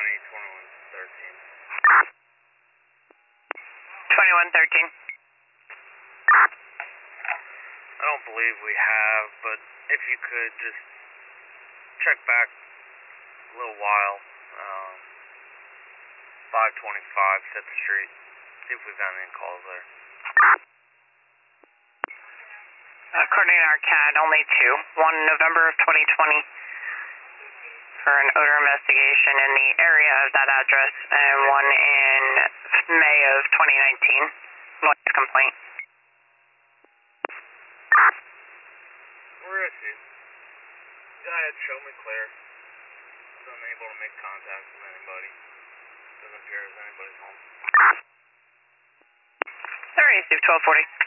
County, 2113. 2113. I don't believe we have, but if you could just check back a little while. 525 7th Street. See if we've got any calls there. According to our CAD, only two. One in November of 2020 for an odor investigation in the area of that address, and one in May of 2019. Noise complaint. Where is he? Go ahead, show me clear. I was unable to make contact with anybody. Doesn't appear as anybody's home. Sorry, Steve, 1240.